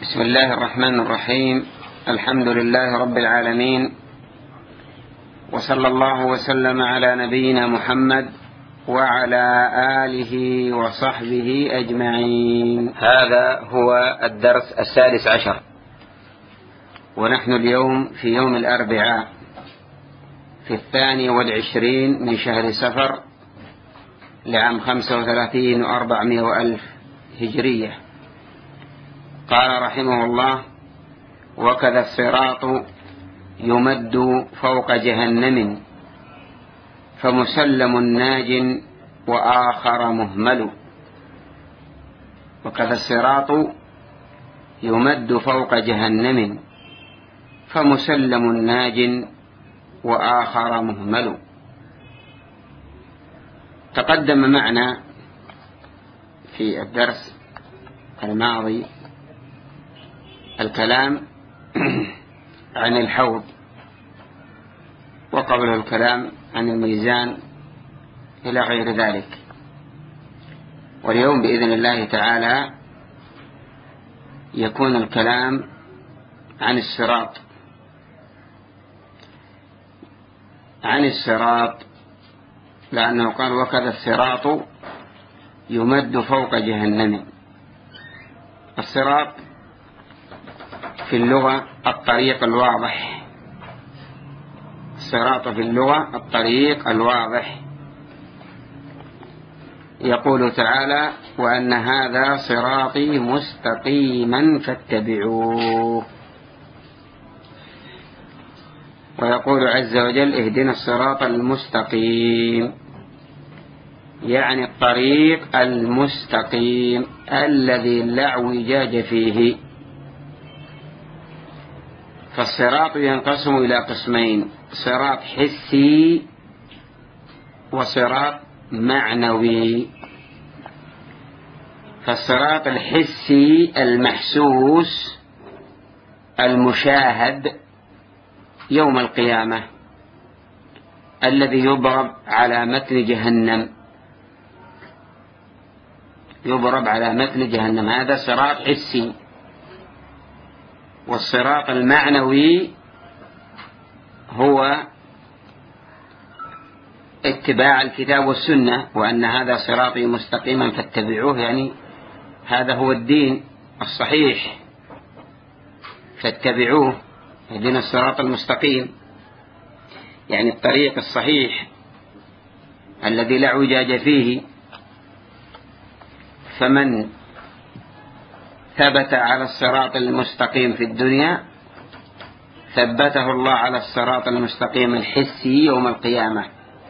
بسم الله الرحمن الرحيم. الحمد لله رب العالمين، وصلى الله وسلم على نبينا محمد وعلى آله وصحبه أجمعين. هذا هو الدرس 16، ونحن اليوم في يوم الأربعاء في 22 من شهر سفر لعام 35 و400 وألف هجرية. قال رحمه الله: وكذا الصراط يمد فوق جهنم فمسلم ناج وآخر مهمل. وكذا الصراط يمد فوق جهنم فمسلم ناج وآخر مهمل. تقدم معنا في الدرس الماضي الكلام عن الحوض، وقبله الكلام عن الميزان إلى غير ذلك. واليوم بإذن الله تعالى يكون الكلام عن الصراط، لأنه قال: وكذا الصراط يمد فوق جهنم. الصراط في اللغة الطريق الواضح، الصراط في اللغة الطريق الواضح. يقول تعالى: وأن هذا صراطي مستقيما فاتبعوه. ويقول عز وجل: اهدنا الصراط المستقيم، يعني الطريق المستقيم الذي لا اعوجاج فيه. فالصراط ينقسم إلى قسمين: صراط حسي وصراط معنوي. فالصراط الحسي المحسوس المشاهد يوم القيامة الذي يضرب على متن جهنم، هذا صراط حسي. والصراط المعنوي هو اتباع الكتاب والسنة، وأن هذا صراطي مستقيما فاتبعوه، يعني هذا هو الدين الصحيح فاتبعوه. اهدنا الصراط المستقيم يعني الطريق الصحيح الذي لا اعوجاج فيه. فمن ثبت على الصراط المستقيم في الدنيا ثبته الله على الصراط المستقيم الحسي يوم القيامة.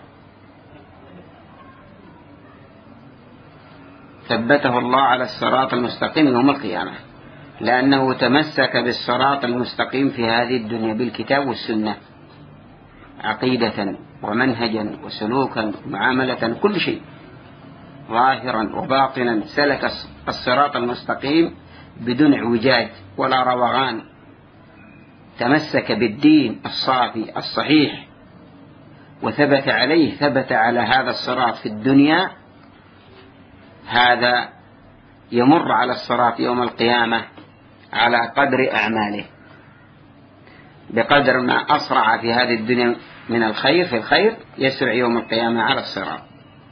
ثبته الله على الصراط المستقيم يوم القيامة، لأنه تمسك بالصراط المستقيم في هذه الدنيا بالكتاب والسنة، عقيدة ومنهجا وسلوكا ومعاملة، كل شيء ظاهرا وباطنا سلك الصراط المستقيم بدون اعوجاج ولا روغان. تمسك بالدين الصافي الصحيح وثبت عليه، ثبت على هذا الصراط في الدنيا. هذا يمر على الصراط يوم القيامة على قدر أعماله، بقدر ما أسرع في هذه الدنيا من الخير، في الخير يسرع يوم القيامة على الصراط.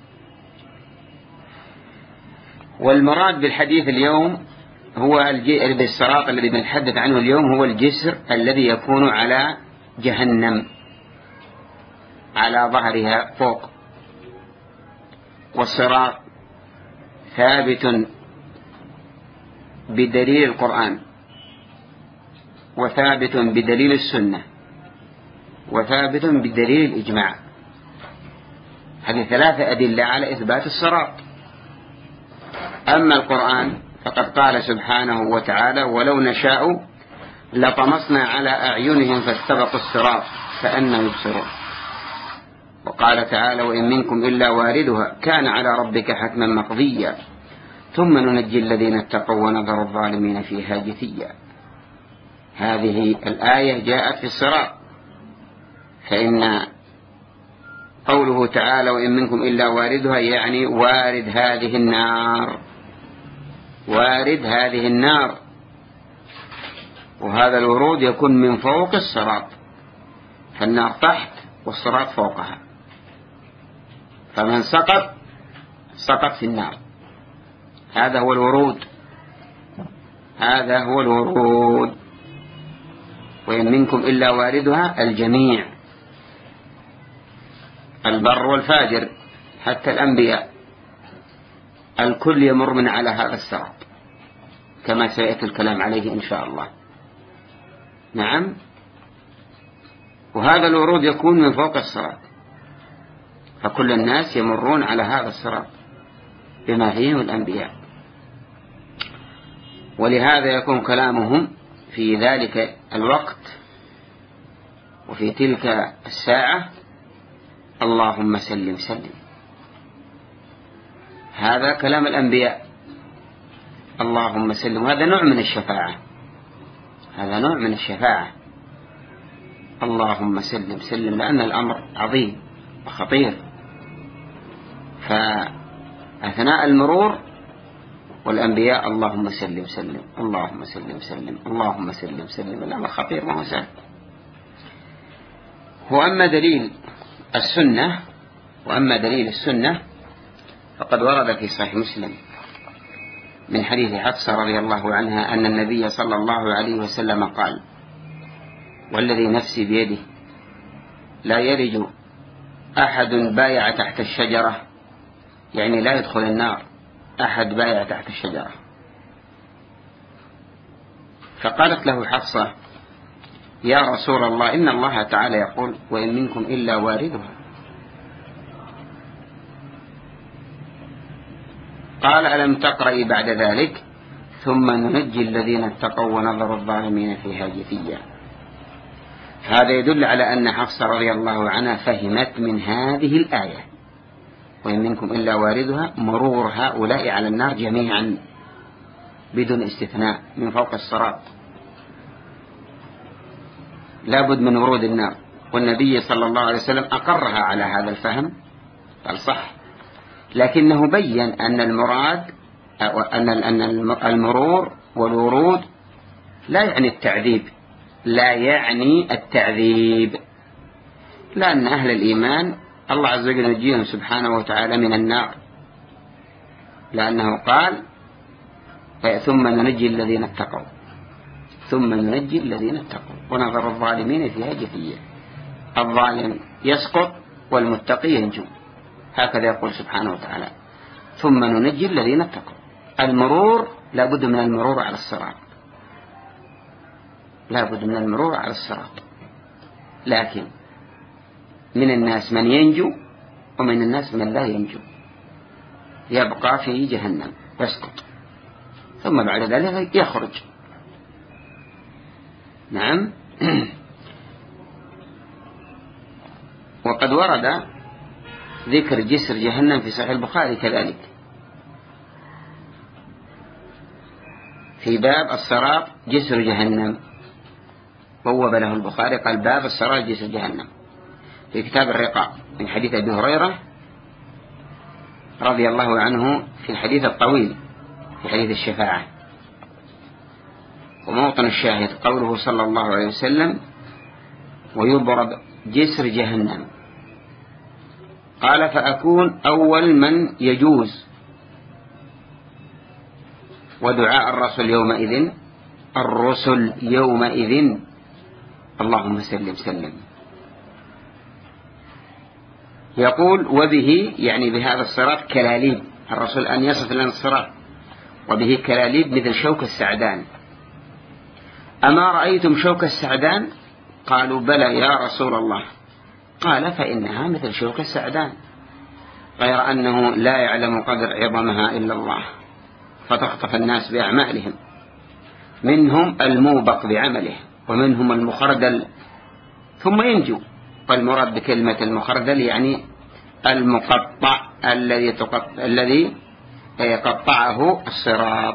والمراد بالحديث اليوم هو بالصراط الذي بنتحدث عنه اليوم هو الجسر الذي يكون على جهنم على ظهرها فوق. والصراط ثابت بدليل القرآن، وثابت بدليل السنة، وثابت بدليل الإجماع. هذه 3 أدلة على إثبات الصراط. أما القرآن فقد قال سبحانه وتعالى: ولو نشاء لطمسنا على أعينهم فاستبقوا الصراط فأنى يبصرون. وقال تعالى: وإن منكم إلا واردها كان على ربك حتما مقضيا ثم ننجي الذين اتقوا ونذر الظالمين فيها جثيا. هذه الآية جاءت في الصراط، فإن قوله تعالى: وإن منكم إلا واردها يعني وارد هذه النار، وارد هذه النار وهذا الورود يكون من فوق الصراط، فالنار تحت والصراط فوقها، فمن سقط في النار. هذا هو الورود، هذا هو الورود. وإن منكم إلا واردها، الجميع، البر والفاجر حتى الأنبياء، الكل يمر من على هذا الصراط كما سيأتي الكلام عليه إن شاء الله. نعم. وهذا الورود يكون من فوق الصراط، فكل الناس يمرون على هذا الصراط بما فيهم الأنبياء، ولهذا يكون كلامهم في ذلك الوقت وفي تلك الساعة اللهم سلم سلم. هذا كلام الأنبياء، اللهم سلم. هذا نوع من الشفاعة، هذا نوع من الشفاعة، اللهم سلم سلم، لأن الأمر عظيم وخطير. فأثناء المرور والأنبياء اللهم سلم سلم، اللهم سلم سلم، اللهم سلم سلم، الأمر خطير ما هو سهل. وأما دليل السنة فقد ورد في صحيح مسلم من حديث حفصة رضي الله عنها أن النبي صلى الله عليه وسلم قال: والذي نفسي بيده لا يرج أحد بايع تحت الشجرة، يعني لا يدخل النار أحد بايع تحت الشجرة. فقالت له حفصة: يا رسول الله، إن الله تعالى يقول: وإن منكم إلا واردها. قال: ألم تقرأي بعد ذلك: ثم ننجي الذين اتقوا ونذر الظالمين فيها جثيا. هذا يدل على أن حفصة رضي الله عنها فهمت من هذه الآية وإن منكم إلا واردها مرور هؤلاء على النار جميعا بدون استثناء من فوق الصراط، لابد من ورود النار. والنبي صلى الله عليه وسلم أقرها على هذا الفهم، قال صح، لكنه بين أن المراد أن المرور والورود لا يعني التعذيب، لا يعني التعذيب، لأن أهل الإيمان الله عز وجل ينجيهم سبحانه وتعالى من النار، لأنه قال: ثم ننجي الذين اتقوا، ثم ننجي الذين اتقوا ونذر الظالمين فيها جثيا. الظالم يسقط والمتقي ينجو، هكذا يقول سبحانه وتعالى: ثم ننجي الذين اتقوا. المرور لابد من المرور على الصراط، لابد من المرور على الصراط، لكن من الناس من ينجو ومن الناس من لا ينجو، يبقى في جهنم يسقط ثم بعد ذلك يخرج. نعم. وقد ورد ذكر جسر جهنم في صحيح البخاري كذلك في باب الصراط جسر جهنم، بوب له البخاري قال: باب الصراط جسر جهنم، في كتاب الرقاق من حديث أبي هريرة رضي الله عنه في الحديث الطويل في حديث الشفاعة. وموطن الشاهد قوله صلى الله عليه وسلم: ويضرب جسر جهنم. قال: فأكون أول من يجوز، ودعاء الرسل يومئذ اللهم سلم سلم. يقول: وبه، يعني بهذا الصراط، كلاليب. الرسول أن يصف لنا الصراط وبه كلاليب مثل شوك السعدان. أما رأيتم شوك السعدان؟ قالوا: بلى يا رسول الله. قال: فإنها مثل شوك السعدان، غير أنه لا يعلم قدر عظمها إلا الله، فتخطف الناس بأعمالهم، منهم الموبق بعمله ومنهم المخردل ثم ينجو. والمراد بكلمة المخردل يعني المقطع الذي يقطعه الصراط.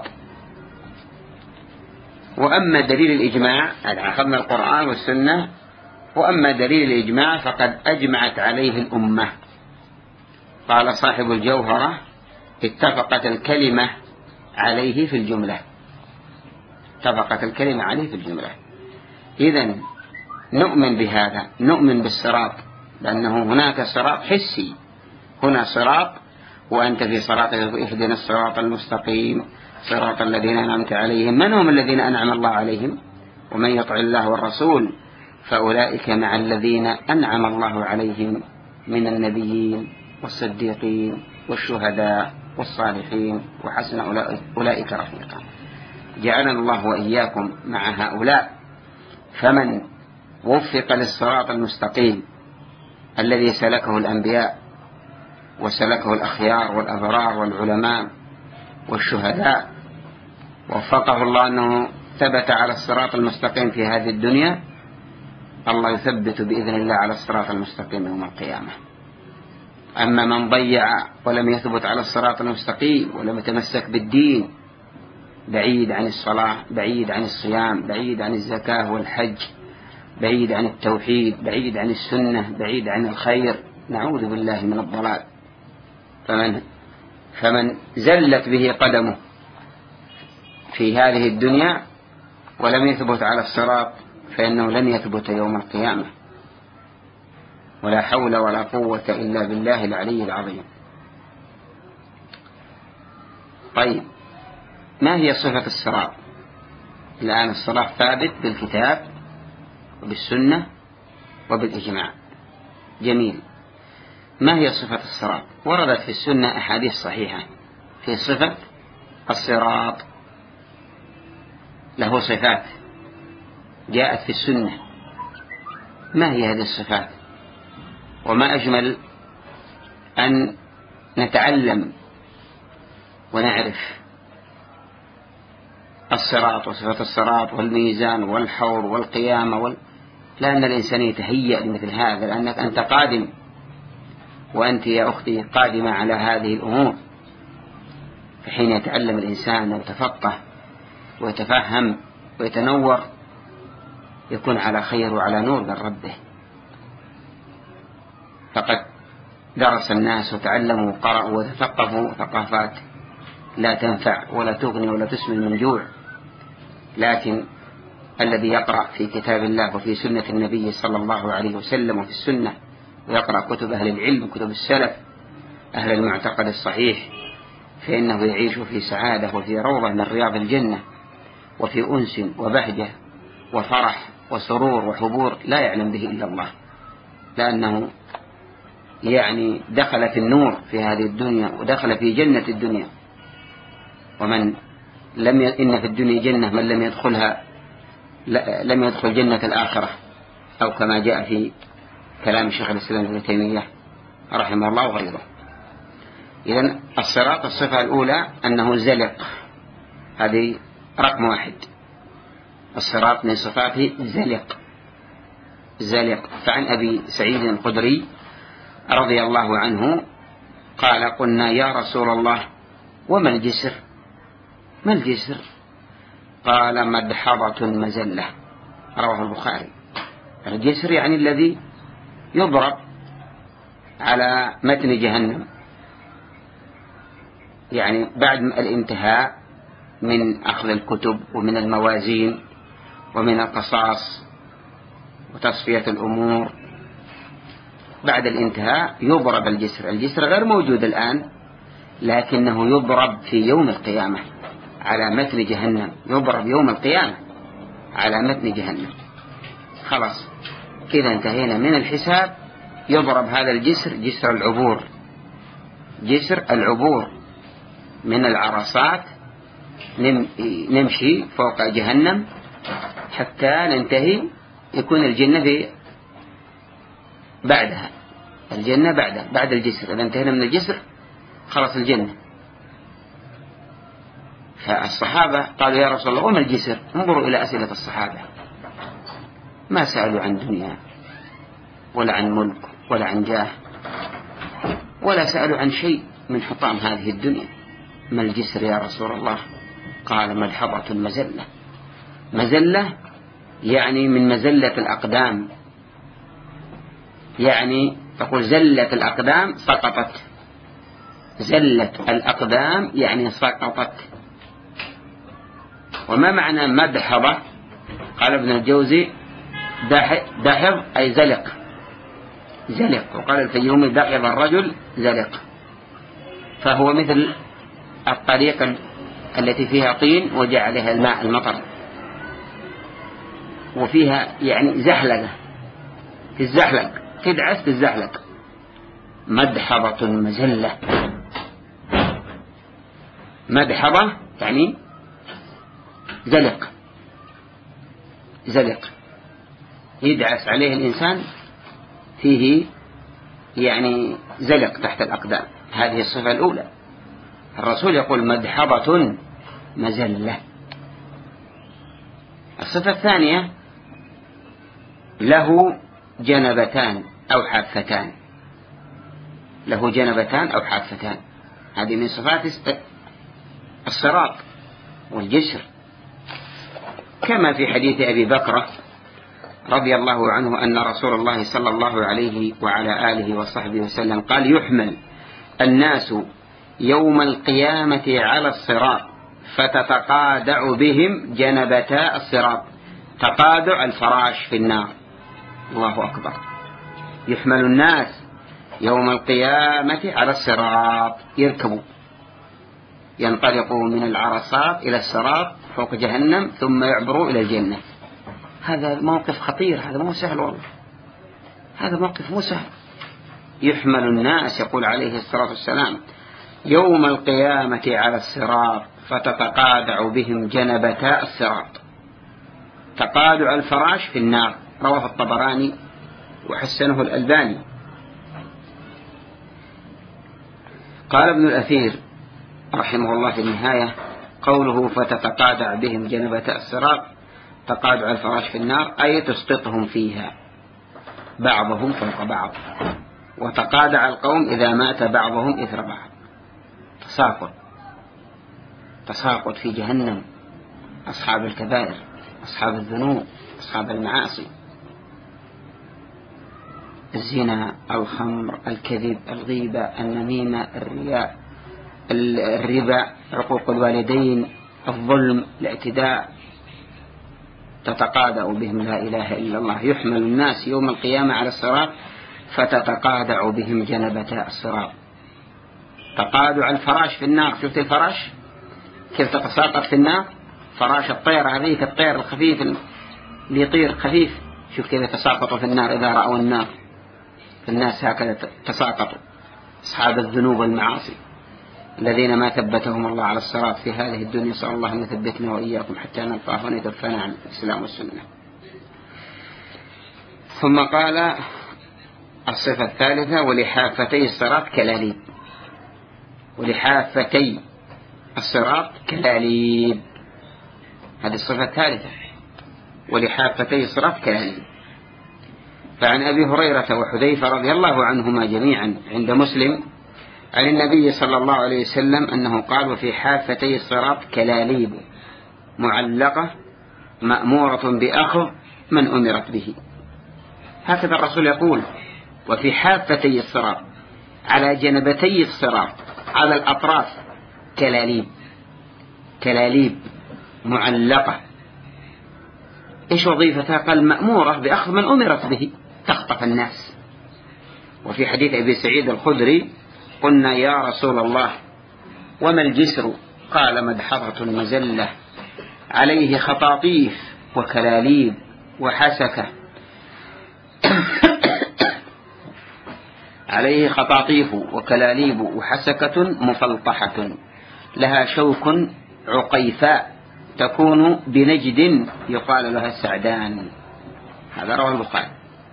وأما دليل الإجماع، أخذنا القرآن والسنة، وأما دليل الإجماع فقد أجمعت عليه الأمة. قال صاحب الجوهرة: اتفقت الكلمة عليه في الجملة. اتفقت الكلمة عليه في الجملة. إذن نؤمن بهذا، نؤمن بالصراط، لأنه هناك صراط حسي، هنا صراط وأنت في صراط اهدنا الصراط المستقيم صراط الذين أنعمت عليهم. من هم الذين أنعم الله عليهم؟ ومن يطع الله والرسول فأولئك مع الذين أنعم الله عليهم من النبيين والصديقين والشهداء والصالحين وحسن أولئك رفيقا. جعلنا الله وإياكم مع هؤلاء. فمن وفق للصراط المستقيم الذي سلكه الأنبياء وسلكه الأخيار والأبرار والعلماء والشهداء، وفقه الله أنه ثبت على الصراط المستقيم في هذه الدنيا، الله يثبت بإذن الله على الصراط المستقيم يوم القيامة. أما من ضيع ولم يثبت على الصراط المستقيم ولم يتمسك بالدين، بعيد عن الصلاة، بعيد عن الصيام، بعيد عن الزكاة والحج، بعيد عن التوحيد، بعيد عن السنة، بعيد عن الخير، نعوذ بالله من الضلال. فمن زلت به قدمه في هذه الدنيا ولم يثبت على الصراط فإنه لن يثبت يوم القيامة. ولا حول ولا قوة إلا بالله العلي العظيم. طيب، ما هي صفة الصراط؟ الآن الصراط ثابت بالكتاب وبالسنة وبالإجماع، جميل. ما هي صفة الصراط؟ وردت في السنة أحاديث صحيحة في صفة الصراط، له صفات جاءت في السنة. ما هي هذه الصفات؟ وما أجمل أن نتعلم ونعرف الصراط وصفة الصراط والميزان والحور والقيامة لأن الإنسان يتهيأ لمثل هذا، لأنك أنت قادم، وأنت يا أختي قادمة على هذه الأمور. فحين يتعلم الإنسان ويتفقه ويتفهم ويتنور يكون على خير وعلى نور من ربه. فقد درس الناس وتعلموا وقرأوا وتثقفوا ثقافات لا تنفع ولا تغني ولا تسمن من جوع، لكن الذي يقرأ في كتاب الله وفي سنة النبي صلى الله عليه وسلم وفي السنة، ويقرأ كتب أهل العلم وكتب السلف أهل المعتقد الصحيح، فإنه يعيش في سعادة وفي روضة من رياض الجنة، وفي أنس وبهجة وفرح وسرور وحبور لا يعلم به إلا الله، لأنه يعني دخل في النور في هذه الدنيا ودخل في جنة الدنيا. ومن إن في الدنيا جنة من لم يدخلها لم يدخل جنة الآخرة، أو كما جاء في كلام الشيخ الإسلام ابن تيمية رحمه الله وغيره. إذن الصراط الصفة الأولى أنه زلق، هذه رقم 1. الصراط من صفاته زلق. فعن أبي سعيد الخدري رضي الله عنه قال: قلنا يا رسول الله وما الجسر؟ ما الجسر؟ قال: مدحضة مزلة، رواه البخاري. الجسر يعني الذي يضرب على متن جهنم، يعني بعد الانتهاء من أخذ الكتب ومن الموازين ومن القصاص وتصفية الأمور، بعد الانتهاء يضرب الجسر. الجسر غير موجود الآن، لكنه يضرب في يوم القيامة على متن جهنم، يضرب يوم القيامة على متن جهنم. خلاص كذا انتهينا من الحساب. يضرب هذا الجسر جسر العبور، جسر العبور من العرصات، نمشي فوق جهنم حتى ننتهي، يكون الجنة في بعدها، الجنة بعد الجسر. إذا انتهينا من الجسر خلاص الجنة. فالصحابة قالوا يا رسول الله وما الجسر؟ انظروا إلى أسئلة الصحابة، ما سألوا عن دنيا ولا عن ملك ولا عن جاه، ولا سألوا عن شيء من حطام هذه الدنيا. ما الجسر يا رسول الله؟ قال: ملحظة مزلة. مزلة يعني من مزلة الأقدام، يعني تقول زلت الأقدام سقطت، زلت الأقدام يعني سقطت. وما معنى مدحضة؟ قال ابن الجوزي دحض أي زلق، وقال الفيومي دحض الرجل زلق، فهو مثل الطريق التي فيها طين وجعلها الماء المطر، وفيها يعني زحلقة، في الزحلق تدعس في الزحلق. مدحضة مزلة، مدحضة يعني زلق يدعس عليه الإنسان، فيه يعني زلق تحت الأقدام. هذه الصفة الأولى. الرسول يقول مدحضة مزلة. الصفة الثانية له جنبتان أو حافتان، له جنبتان أو حافتان، هذه من صفات الصراط والجسر، كما في حديث أبي بكر رضي الله عنه أن رسول الله صلى الله عليه وعلى آله وصحبه وسلم قال يحمل الناس يوم القيامة على الصراط فتتقادع بهم جنبتا الصراط. تقادع الفراش في النار. الله أكبر. يحمل الناس يوم القيامة على الصراط، يركبوا ينطلقوا من العرصات إلى الصراط فوق جهنم ثم يعبروا إلى الجنة. هذا موقف خطير، هذا مو سهل والله، هذا موقف مو سهل. يحمل الناس يقول عليه الصلاة والسلام يوم القيامة على الصراط فتتقادع بهم جنبتا الصراط. تقادع الفراش في النار، رواه الطبراني وحسنه الألباني. قال ابن الأثير رحمه الله في النهاية قوله فتتقادع بهم جنبتا الصراط، تقادع الفراش في النار أي تسقطهم فيها بعضهم فوق بعض، وتقادع القوم إذا مات بعضهم إثر بعض. تساقط في جهنم أصحاب الكبائر، أصحاب الذنوب، أصحاب المعاصي، الزنا، الخمر، الكذب، الغيبة، النميمة، الرياء، الربا، عقوق الوالدين، الظلم، الاعتداء. تتقادع بهم لا إله إلا الله. يحمل الناس يوم القيامة على الصراط فتتقادع بهم جنبتا الصراط. تقادع الفراش في النار، شفت الفراش كيف تتساقط في النار؟ فراش الطير هذيك الطير الخفيف اللي يطير خفيف، شوف كيف يتساقطوا في النار إذا رأوا النار. الناس هكذا تساقطوا، أصحاب الذنوب والمعاصي الذين ما ثبتهم الله على الصراط في هذه الدنيا. صلى الله أن يثبتنا وإياكم حتى نلقاه ونتوفانا عن الإسلام والسنة. ثم قال الصفة الثالثة ولحافتي الصراط كلاليب. ولحافتي الصراط كلاليب، هذه الصفة الثالثة، ولحافتي الصراط كلاليب. فعن أبي هريرة وحذيفة رضي الله عنهما جميعا عند مسلم عن النبي صلى الله عليه وسلم أنه قال وفي حافتي الصراط كلاليب معلقة مأمورة بأخذ من أمرت به. هكذا الرسول يقول وفي حافتي الصراط، على جنبتي الصراط، على الأطراف كلاليب معلقة. إيش وظيفتها؟ قال مأمورة بأخذ من أمرت به، تخطف الناس. وفي حديث أبي سعيد الخدري قلنا يا رسول الله وما الجسر؟ قال مدحضة مزلة عليه خطاطيف وكلاليب وحسكة عليه خطاطيف وكلاليب وحسكة مفلطحة لها شوك عقيفاء تكون بنجد يقال لها السعدان. هذا رواه البخاري.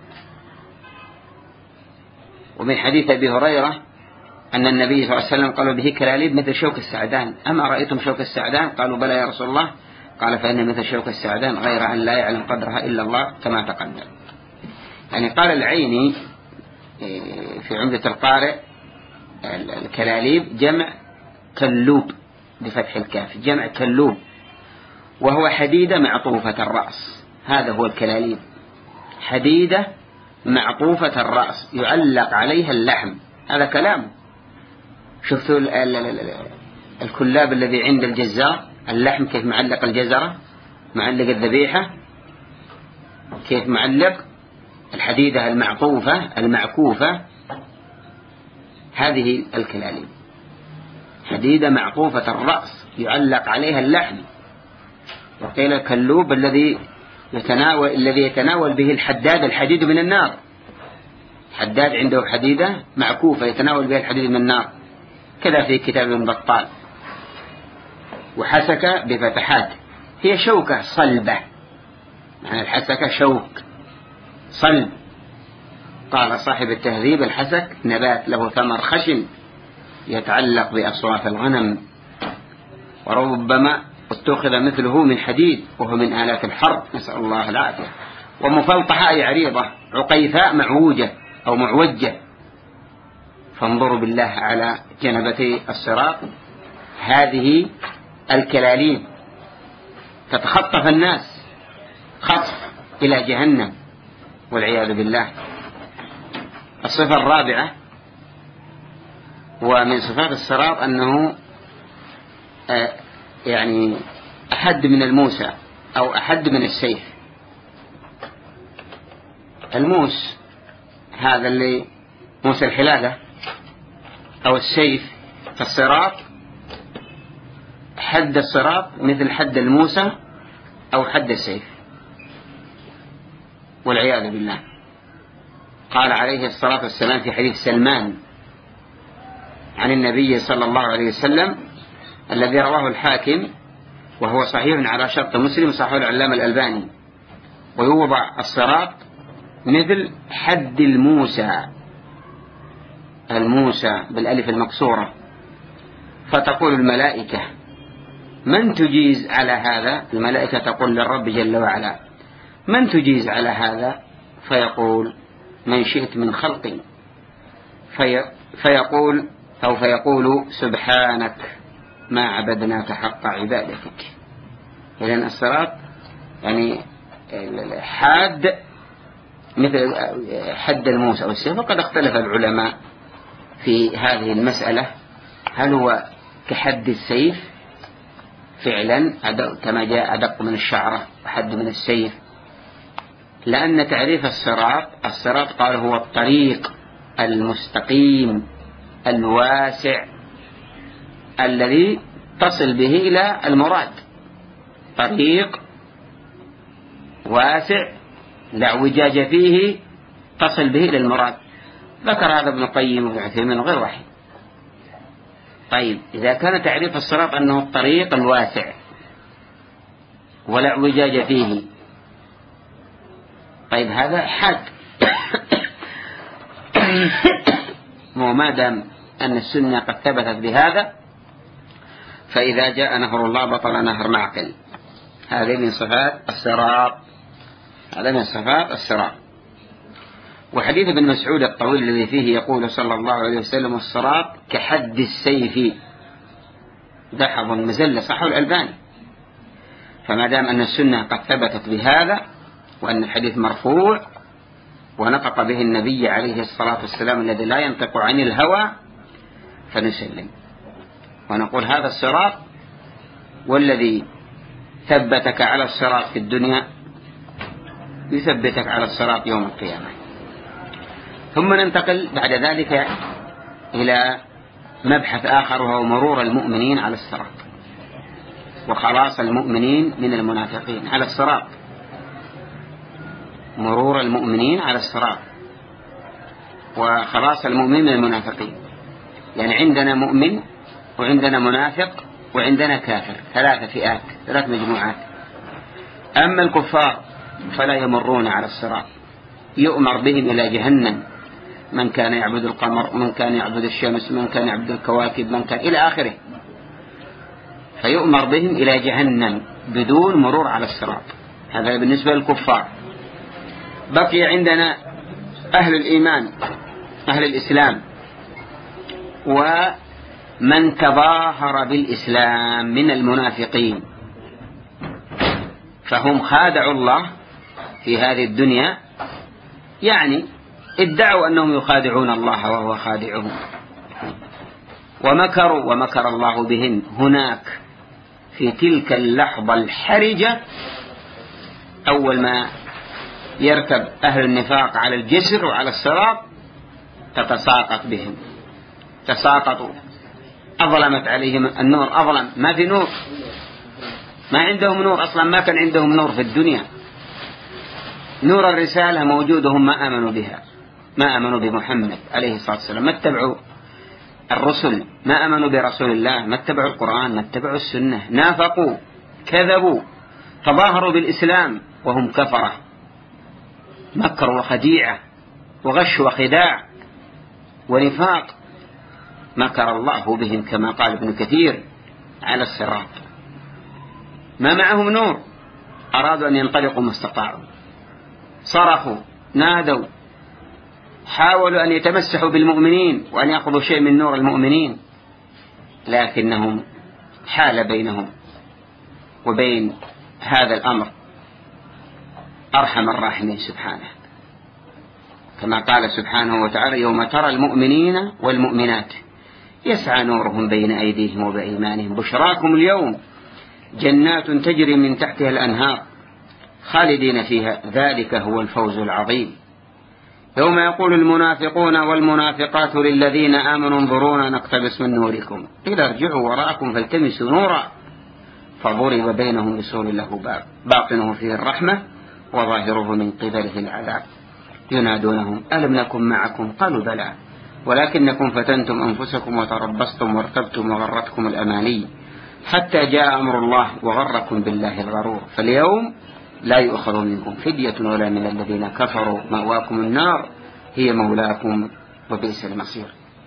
ومن حديث أبي هريرة أن النبي صلى الله عليه وسلم قال به كلاليب مثل شوك السعدان. أما رأيتم شوك السعدان؟ قالوا بلى يا رسول الله. قال فإن مثل شوك السعدان غير أن لا يعلم قدرها إلا الله كما تقدم. يعني قال العيني في عمدة القارئ الكلاليب جمع كلوب بفتح الكاف، جمع كلوب، وهو حديدة معطوفة الرأس. هذا هو الكلاليب، حديدة معطوفة الرأس يعلق عليها اللحم. هذا كلام. شفتوا الكلاب الذي عند الجزار اللحم كيف معلق الجزرة، معلق الذبيحة، كيف معلق الحديدة المعطوفة المعكوفة. هذه الكلاليب حديدة معطوفة الرأس يعلق عليها اللحم. وقيل الكلوب الذي يتناول به الحداد الحديد من النار. حداد عنده حديدة معكوفة يتناول بها الحديد من النار، كذا في كتاب ابن بطال. وحسكة بفتحات، هي شوكة صلبة، معنى الحسكة شوك صلب. قال صاحب التهذيب: الحسك نبات له ثمر خشن يتعلق بأصواف الغنم، وربما اتخذ مثله من حديد وهو من آلات الحرب، نسأل الله العافية. ومفلطحة أي عريضة، عقيفاء معوجة أو معوجة. فانظروا بالله على جنبتي الصراط هذه الكلاليب تتخطف الناس خطف إلى جهنم والعياذ بالله. الصفة الرابعة ومن صفات الصراط أنه يعني أحد من الموسى أو أحد من السيف. الموس هذا اللي موسى الحلالة أو السيف، فالصراط حد الصراط مثل حد الموسى أو حد السيف والعياذ بالله. قال عليه الصلاة والسلام في حديث سلمان عن النبي صلى الله عليه وسلم الذي رواه الحاكم وهو صحيح على شرط مسلم صحيح العلامة الألباني: ويوضع الصراط مثل حد الموسى، الموسى بالألف المكسورة، فتقول الملائكة: من تجيز على هذا؟ الملائكة تقول للرب جل وعلا: من تجيز على هذا؟ فيقول: من شئت من خلقي. فيقول: سبحانك ما عبدناك حق عبادتك. إذن الصراط يعني حاد مثل حد الموسى أو السيف. وقد اختلف العلماء في هذه المسألة، هل هو كحد السيف فعلا كما جاء أدق من الشعرة وحد من السيف؟ لأن تعريف الصراط قال هو الطريق المستقيم الواسع الذي تصل به إلى المراد. طريق واسع لا اعوجاج فيه تصل به إلى المراد. ذكر هذا ابن القيم وابن عثيمين وغير واحد. طيب إذا كان تعريف الصراط أنه الطريق الواسع ولا اعوجاج فيه، طيب هذا حد. وما دام أن السنة قد ثبتت بهذا، فإذا جاء نهر الله بطل نهر معقل. هذه من صفات الصراط، هذا من صفات الصراط. وحديث ابن مسعود الطويل الذي فيه يقول صلى الله عليه وسلم: الصراط كحد السيف دحض مزل، صحه الألباني. فما دام أن السنة قد ثبتت بهذا وأن الحديث مرفوع ونطق به النبي عليه الصلاة والسلام الذي لا ينطق عن الهوى، فنسلم ونقول هذا الصراط، والذي ثبتك على الصراط في الدنيا يثبتك على الصراط يوم القيامة. ثم ننتقل بعد ذلك إلى مبحث آخر، وهو مرور المؤمنين على الصراط وخلاص المؤمنين من المنافقين على الصراط. مرور المؤمنين على الصراط وخلاص المؤمنين من المنافقين. يعني عندنا مؤمن وعندنا منافق وعندنا كافر، ثلاث فئات، ثلاث مجموعات. أما الكفار فلا يمرون على الصراط، يؤمر بهم إلى جهنم، من كان يعبد القمر، من كان يعبد الشمس، من كان يعبد الكواكب، من كان إلى آخره، فيؤمر بهم إلى جهنم بدون مرور على الصراط. هذا بالنسبة للكفار. بقي عندنا أهل الإيمان، أهل الإسلام، ومن تظاهر بالإسلام من المنافقين، فهم خادعوا الله في هذه الدنيا، يعني ادعوا أنهم يخادعون الله وهو خادعهم، ومكروا ومكر الله بهم هناك في تلك اللحظة الحرجة أول ما يركب أهل النفاق على الجسر وعلى الصراط تتساقط بهم، تساقطوا، أظلمت عليهم النور، أظلم، ما في نور، ما عندهم نور أصلا، ما كان عندهم نور في الدنيا. نور الرسالة موجود، هم ما آمنوا بها، ما آمنوا بمحمد عليه الصلاة والسلام، ما اتبعوا الرسل، ما آمنوا برسول الله، ما اتبعوا القرآن، ما اتبعوا السنة، نافقوا، كذبوا، تظاهروا بالإسلام وهم كفرة، مكر وخديعة وغش وخداع ونفاق، مكر الله بهم كما قال ابن كثير على الصراط. ما معهم نور، أرادوا أن ينطلقوا ما استطاعوا، صرخوا، نادوا، حاولوا أن يتمسحوا بالمؤمنين وأن يأخذوا شيء من نور المؤمنين، لكنهم حال بينهم وبين هذا الأمر أرحم الراحمين سبحانه، كما قال سبحانه وتعالى: يوم ترى المؤمنين والمؤمنات يسعى نورهم بين أيديهم وبأيمانهم بشراكم اليوم جنات تجري من تحتها الأنهار خالدين فيها ذلك هو الفوز العظيم. يوم يقول المنافقون والمنافقات للذين آمنوا انظرونا نقتبس من نوركم قيل ارجعوا وراءكم فالتمسوا نورا فضرب بينهم بسور له باب باطنه فيه الرحمة وظاهره من قبله العذاب ينادونهم ألم نكن معكم قالوا بلى ولكنكم فتنتم أنفسكم وتربصتم وارتبتم وغرتكم الأماني حتى جاء أمر الله وغركم بالله الغرور فاليوم لا يؤخذ منكم فدية ولا من الذين كفروا مأواكم النار هي مولاكم وبئس المصير.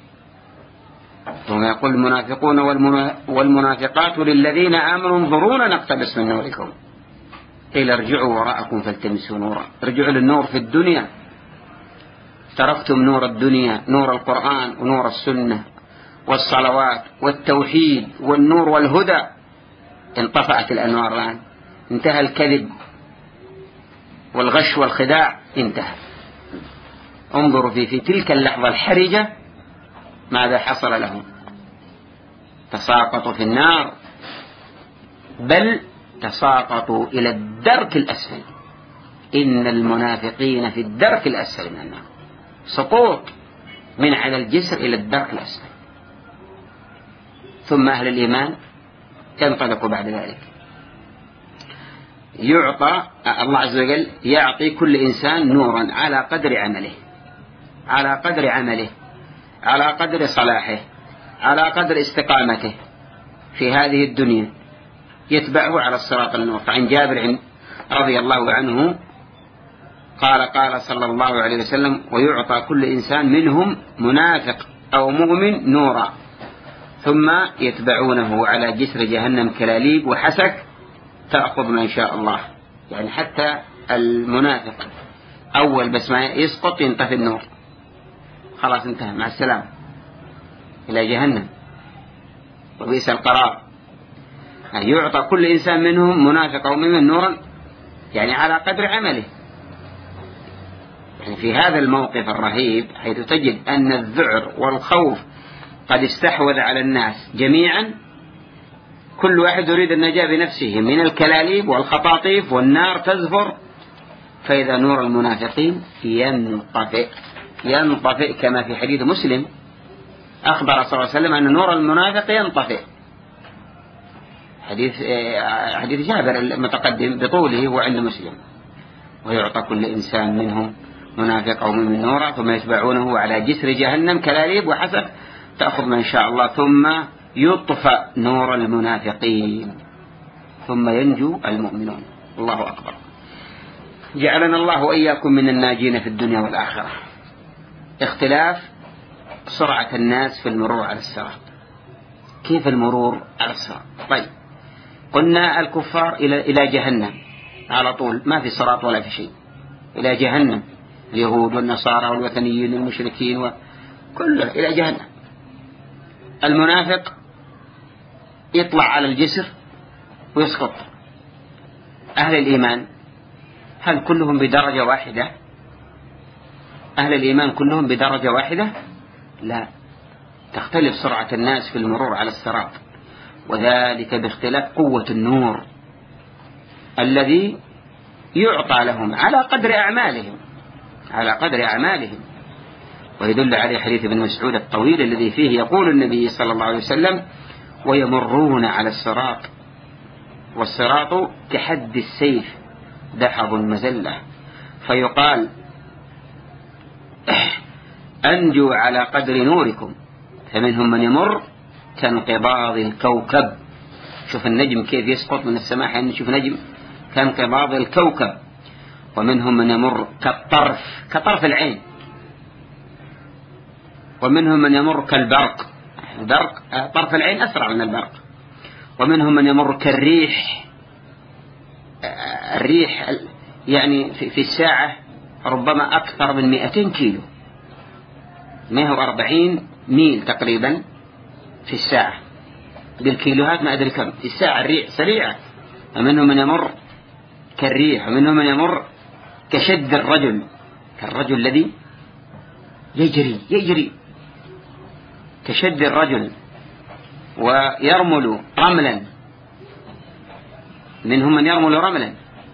ثم يقول المنافقون والمنافقات للذين آمنوا انظرونا نقتبس من نوركم قيل ارجعوا وراءكم فالتمسوا نورا. ارجعوا للنور في الدنيا، تركتم نور الدنيا، نور القرآن ونور السنة والصلوات والتوحيد والنور والهدى، انطفأت الأنوار الآن، انتهى الكذب والغش والخداع، انتهى. انظروا في تلك اللحظة الحرجة ماذا حصل لهم، تساقطوا في النار، بل تساقطوا إلى الدرك الأسفل. إن المنافقين في الدرك الأسفل من النار، سقوط من على الجسر إلى الدرك الأسفل. ثم أهل الإيمان ينطلقوا بعد ذلك، يعطى الله عز وجل يعطي كل إنسان نورا على قدر عمله، على قدر عمله، على قدر صلاحه، على قدر استقامته في هذه الدنيا، يتبعه على الصراط النور. فعن جابر رضي الله عنه قال صلى الله عليه وسلم ويعطى كل إنسان منهم منافق أو مؤمن نورا ثم يتبعونه على جسر جهنم كلاليب وحسك تأخذ من شاء الله. يعني حتى المنافق أول بس ما يسقط ينطفي النور، خلاص انتهى، مع السلامة إلى جهنم وبئس القرار. يعطى كل إنسان منهم منافق أو مؤمن نورا يعني على قدر عمله. يعني في هذا الموقف الرهيب حيث تجد أن الذعر والخوف قد استحوذ على الناس جميعا، كل واحد يريد النجاة بنفسه من الكلاليب والخطاطيف والنار تزفر، فإذا نور المنافقين ينطفئ كما في حديث مسلم أخبر صلى الله عليه وسلم أن نور المنافق ينطفئ، حديث جابر المتقدم بطوله وعند مسلم. ويعطى كل إنسان منهم منافق أو من نورا ثم يتبعونه على جسر جهنم كلاليب وحسب تأخذ من شاء الله ثم يطفأ نور المنافقين ثم ينجو المؤمنون. الله أكبر. جعلنا الله وإياكم من الناجين في الدنيا والآخرة. اختلاف سرعة الناس في المرور على الصراط. كيف المرور على الصراط؟ طيب قلنا الكفار إلى جهنم على طول، ما في صراط ولا في شيء، إلى جهنم، اليهود والنصارى والوثنيين والمشركين وكله إلى جهنم. المنافق يطلع على الجسر ويسقط. أهل الإيمان هل كلهم بدرجة واحدة؟ أهل الإيمان كلهم بدرجة واحدة؟ لا، تختلف سرعة الناس في المرور على الصراط. وذلك باختلاف قوة النور الذي يعطى لهم على قدر أعمالهم. ويدل عليه حديث ابن مسعود الطويل الذي فيه يقول النبي صلى الله عليه وسلم: ويمرون على الصراط والصراط كحد السيف دحض مزلة، فيقال: أنجوا على قدر نوركم، فمنهم من يمر كانقباض الكوكب. شوف النجم كيف يسقط من السماء، يعني نشوف نجم كانقباض الكوكب. ومنهم من يمر كطرف العين. ومنهم من يمر كالبرق، طرف العين أسرع من البرق. ومنهم من يمر كالريح، الريح يعني في الساعة ربما أكثر من 200 كيلو، 140 ميل تقريبا في الساعة، بالكيلوهات ما أدري كم في الساعة. الريح سريعة. ومنهم من يمر كالريح. ومنهم من يمر كشد الرجل، كالرجل الذي يجري كشد الرجل ويرمل رملا. منهم من يرمل رملا،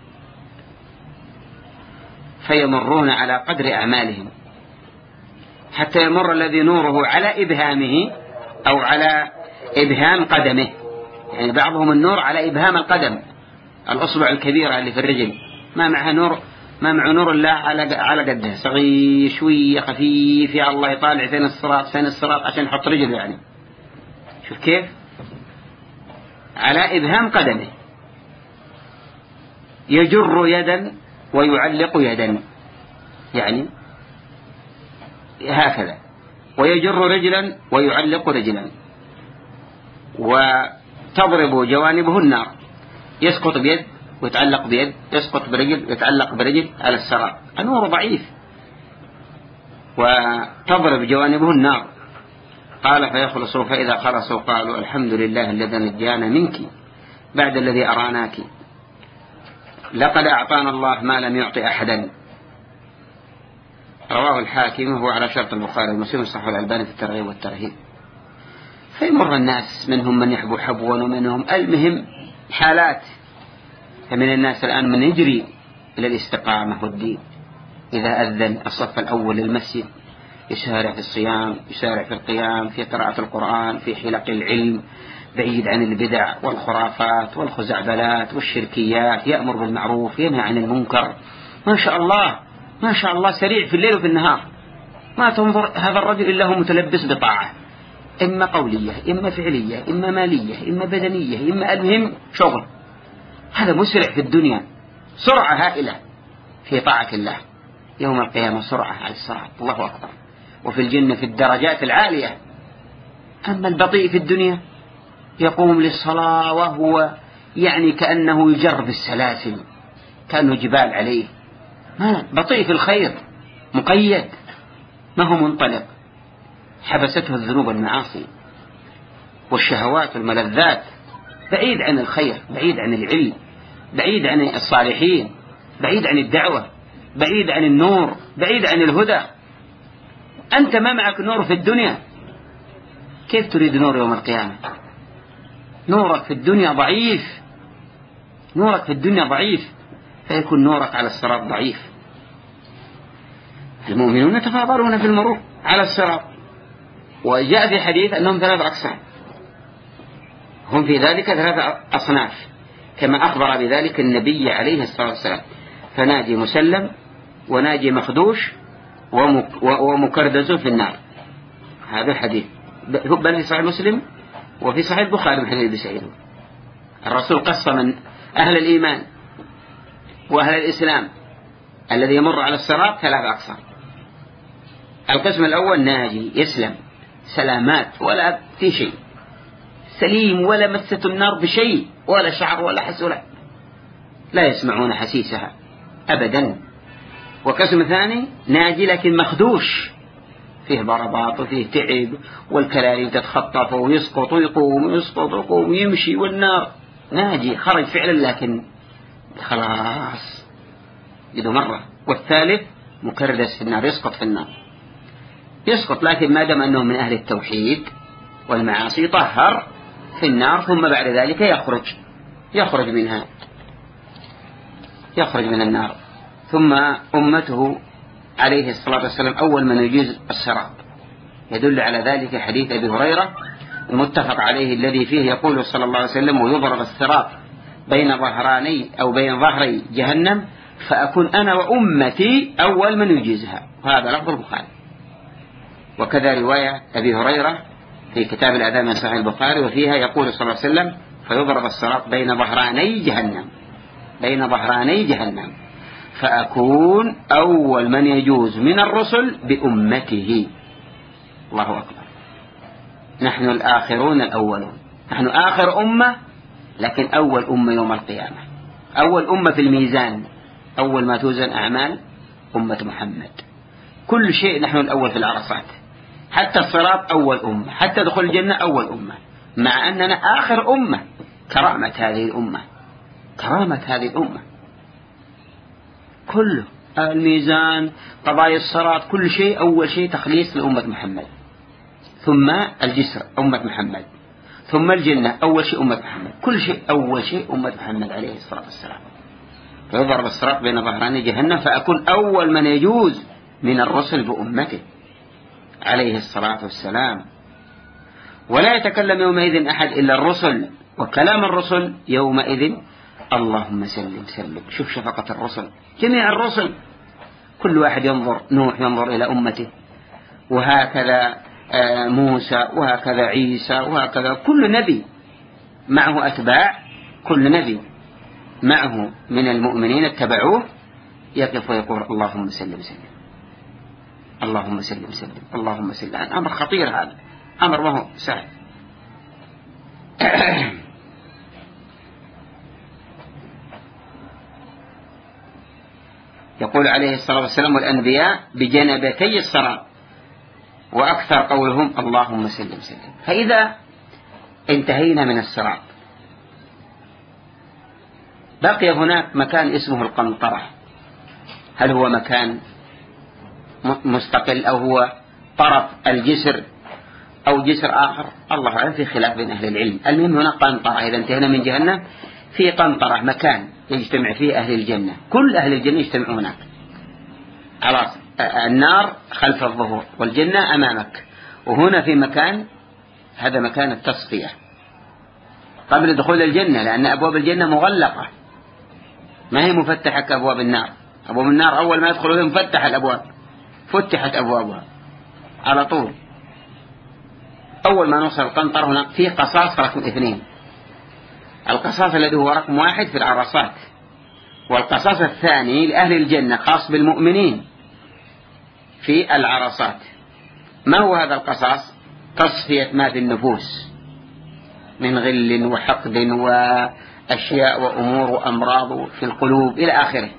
فيمرون على قدر أعمالهم، حتى يمر الذي نوره على إبهامه أو على إبهام قدمه. يعني بعضهم النور على إبهام القدم، الأصبع الكبيرة اللي في الرجل، ما معها نور، ما مع نور الله على قده، صغير شوية خفيف، يا الله يطالع فين الصراط عشان يحط رجله. يعني شوف كيف على إبهام قدمه. يجر يدا ويعلق يدا، يعني هكذا. ويجر رجلا ويعلق رجلا. وتضرب جوانبه النار، يسقط بيد ويتعلق بيد، يسقط برجل ويتعلق برجل على الصراط. النور ضعيف. وتضرب جوانبه النار. قال: فيخلصوا، فإذا خلصوا قالوا: الحمد لله الذي نجانا منك بعد الذي أراناك، لقد أعطانا الله ما لم يعطي أحدا. رواه الحاكم وهو على شرط البخاري ومسلم، صححه الألباني في الترغيب والترهيب. فيمر الناس، منهم من يحبو حبوا ومنهم، المهم حالات. فمن الناس الآن من يجري إلى الاستقامة والدين، إذا أذن الصف الأول للمسجد يسارع في الصيام، يسارع في القيام، في قراءة القرآن، في حلق العلم، بعيد عن البدع والخرافات والخزعبلات والشركيات، يأمر بالمعروف ينهى عن المنكر. ما شاء الله سريع في الليل وفي النهار. ما تنظر هذا الرجل إلا هو متلبس بطاعة، إما قولية إما فعلية إما مالية إما بدنية إما المهم شغل. هذا مسرع في الدنيا، سرعة هائلة في طاعة الله. يوم القيامة سرعة على الصراط، الله أكبر. وفي الجنة في الدرجات العالية. أما البطيء في الدنيا يقوم للصلاة وهو يعني كأنه يجر بالسلاسل، كأنه جبال عليه. ما بطيء في الخير، مقيد، ما هو منطلق، حبسته الذنوب والمعاصي والشهوات والملذات، بعيد عن الخير، بعيد عن العلم، بعيد عن الصالحين، بعيد عن الدعوة، بعيد عن النور، بعيد عن الهدى. أنت ما معك نور في الدنيا، كيف تريد نور يوم القيامة؟ نورك في الدنيا ضعيف، فيكون نورك على الصراط ضعيف. المؤمنون يتفاضلون في المرور على الصراط. وجاء في حديث أنهم 3 أقسام، هم في ذلك 3 أصناف، كما أخبر بذلك النبي عليه الصلاة والسلام: فناجي مسلم، وناجي مخدوش، ومكردس في النار. هذا الحديث بل في صحيح مسلم وفي صحيح البخاري من حديث أبي سعيد. الرسول قسم من أهل الإيمان وأهل الإسلام الذي يمر على الصراط 3 أقسام. القسم الأول ناجي، يسلم سلامات، ولا في شيء، سليم، ولا مسة النار بشيء، ولا شعر ولا حس، لا يسمعون حسيسها أبدا. وقسم ثاني ناجي لكن مخدوش، فيه ضربات وفيه تعب، والكلاليب تتخطف ويسقط ويقوم، يسقط ويقوم، يمشي، والنار. ناجي خرج فعلا لكن خلاص يده مرة. والثالث مكردس في النار، يسقط في النار، يسقط، لكن ما دام أنه من أهل التوحيد والمعاصي طهر، في النار ثم بعد ذلك يخرج من النار. ثم أمته عليه الصلاة والسلام أول من يجوز الصراط. يدل على ذلك حديث أبي هريرة المتفق عليه الذي فيه يقول صلى الله عليه وسلم: ويضرب الصراط بين ظهراني أو بين ظهري جهنم فأكون أنا وأمتي أول من يجيزها. وهذا لفظ البخاري. وكذا رواية أبي هريرة في كتاب الآداب من صحيح البخاري وفيها يقول صلى الله عليه وسلم: فيضرب الصراط بين ظهراني جهنم فأكون أول من يجوز من الرسل بأمته. الله أكبر. نحن الآخرون الأولون، نحن آخر أمة لكن أول أمة يوم القيامة، أول أمة في الميزان، أول ما توزن أعمال أمة محمد. كل شيء نحن الأول في العرصات، حتى الصراط أول أمة، حتى دخول الجنة أول أمة، مع أننا آخر أمة. كرامة هذه الأمة كله، الميزان، قضايا الصراط، كل شيء أول شيء تخليص لأمة محمد، ثم الجسر أمة محمد، ثم الجنة أول شيء أمة محمد، كل شيء أول شيء أمة محمد عليه الصلاة والسلام. فيضرب الصراط بين ظهراني جهنم فأكون أول من يجوز من الرسل بأمته عليه الصلاة والسلام. ولا يتكلم يومئذ أحد إلا الرسل، وكلام الرسل يومئذ اللهم سلم سلم. شوف شفقة الرسل، جميع الرسل كل واحد ينظر، نوح ينظر إلى أمته، وهكذا موسى، وهكذا عيسى، وهكذا كل نبي معه أتباع، كل نبي معه من المؤمنين اتبعوه يقف ويقول اللهم سلم سلم، اللهم سلم سلم، اللهم سلم. أمر خطير، هذا أمر ما هو سهل. يقول عليه الصلاة والسلام: والأنبياء بجنبتي الصراط، وأكثر قولهم اللهم سلم سلم. فإذا انتهينا من الصراط بقي هناك مكان اسمه القنطرة. هل هو مكان مستقل أو هو طرف الجسر أو جسر آخر؟ الله أعلم، في خلاف بين أهل العلم. المهم هنا قنطرة. إذا انتهينا من جهنم في قنطرة، مكان يجتمع فيه أهل الجنة، كل أهل الجنة يجتمعون هناك. على النار خلف الظهور والجنة أمامك، وهنا في مكان، هذا مكان التصفية قبل دخول الجنة، لأن أبواب الجنة مغلقة ما هي مفتحة كأبواب النار. أبواب النار أول ما يدخلوا مفتح الأبواب، فتحت أبوابها على طول. أول ما نوصل القنطرة هناك في قصاص رقم 2، القصاص الذي هو رقم 1 في العرصات، والقصاص الثاني لأهل الجنة خاص بالمؤمنين في العرصات. ما هو هذا القصاص؟ تصفية ما في النفوس من غل وحقد وأشياء وأمور وأمراض في القلوب إلى آخره.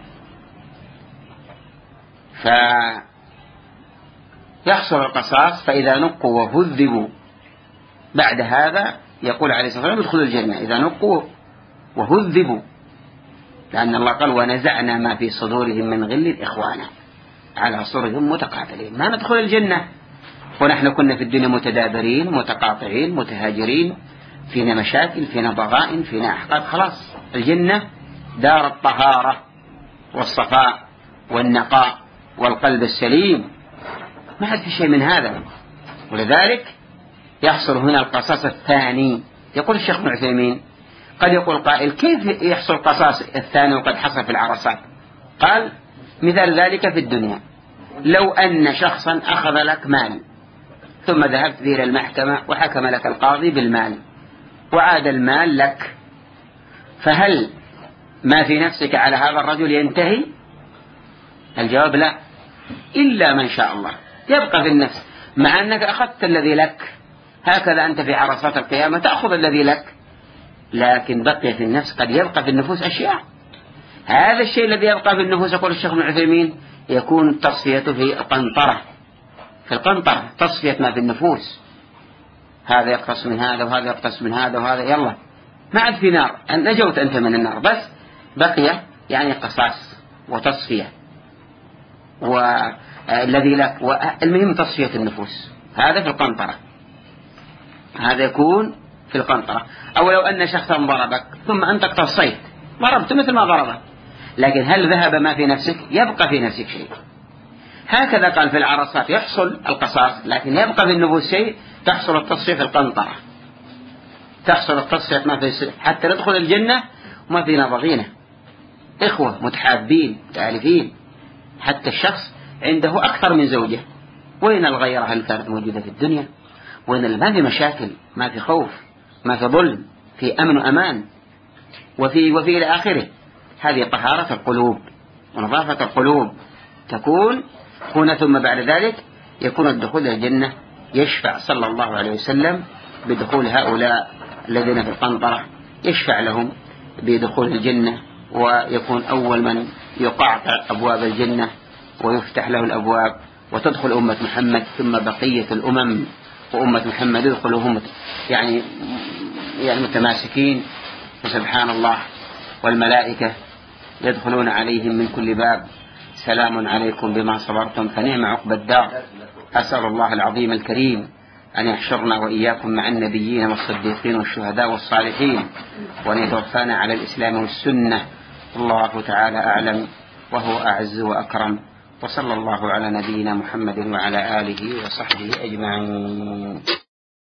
فيحصل القصاص، فإذا نقوا وهذبوا بعد هذا يقول عليه الصلاة والسلام يدخلوا الجنة إذا نقوا وهذبوا، لأن الله قال ونزعنا ما في صدورهم من غل إخوانا على صورهم متقاتلين. ما ندخل الجنة ونحن كنا في الدنيا متدابرين متقاطعين متهاجرين، فينا مشاكل، فينا ضغائن، فينا أحقاد. خلاص الجنة دار الطهارة والصفاء والنقاء والقلب السليم، ما حد في شيء من هذا. ولذلك يحصل هنا القصاص الثاني. يقول الشيخ ابن عثيمين قد يقول قائل كيف يحصل القصاص الثاني وقد حصل في العرصات؟ قال مثال ذلك في الدنيا، لو أن شخصا أخذ لك مال ثم ذهبت به إلى المحكمة وحكم لك القاضي بالمال وعاد المال لك، فهل ما في نفسك على هذا الرجل ينتهي؟ الجواب لا، إلا من شاء الله يبقى في النفس، مع أنك أخذت الذي لك. هكذا أنت في عرصات القيامة تأخذ الذي لك، لكن بقي في النفس، قد يبقى في النفوس أشياء. هذا الشيء الذي يبقى في النفوس يقول الشيخ ابن عثيمين يكون تصفيته في القنطرة، في القنطرة تصفية ما في النفوس، هذا يقتص من هذا وهذا يقتص من هذا وهذا، يلا ما عاد في نار، نجوت أنت من النار، بس بقي يعني قصاص وتصفية والذي لك، والمهم تصفية النفوس. هذا في القنطرة، هذا يكون في القنطرة. أو لو أن شخصا ضربك ثم أنت اقتصيت، ضربت مثل ما ضربه، لكن هل ذهب ما في نفسك؟ يبقى في نفسك شيء. هكذا قال في العرصات يحصل القصاص، لكن يبقى في النفوس شيء، تحصل التصفية في القنطرة، تحصل التصفية ما في، حتى ندخل الجنة وما فينا ضغينة، إخوة متحابين متآلفين، حتى الشخص عنده أكثر من زوجة. وين الغيرة اللي كانت موجودة في الدنيا؟ وين ما في مشاكل، ما في خوف، ما في ظلم، في أمن وأمان، وفي إلى آخره. هذه طهارة القلوب ونظافة القلوب تكون هنا، ثم بعد ذلك يكون الدخول إلى الجنة. يشفع صلى الله عليه وسلم بدخول هؤلاء الذين في القنطرة، يشفع لهم بدخول الجنة، ويكون أول من يقعقع أبواب الجنة ويفتح له الأبواب، وتدخل أمة محمد، ثم بقية الأمم، وأمة محمد يدخلهم يعني متماسكين. وسبحان الله، والملائكة يدخلون عليهم من كل باب، سلام عليكم بما صبرتم فنعم عقبى الدار. أسأل الله العظيم الكريم أن يحشرنا وإياكم مع النبيين والصديقين والشهداء والصالحين، وأن يتوفانا على الإسلام والسنة. الله تعالى أعلم، وهو أعز وأكرم، وصلى الله على نبينا محمد وعلى آله وصحبه أجمعين.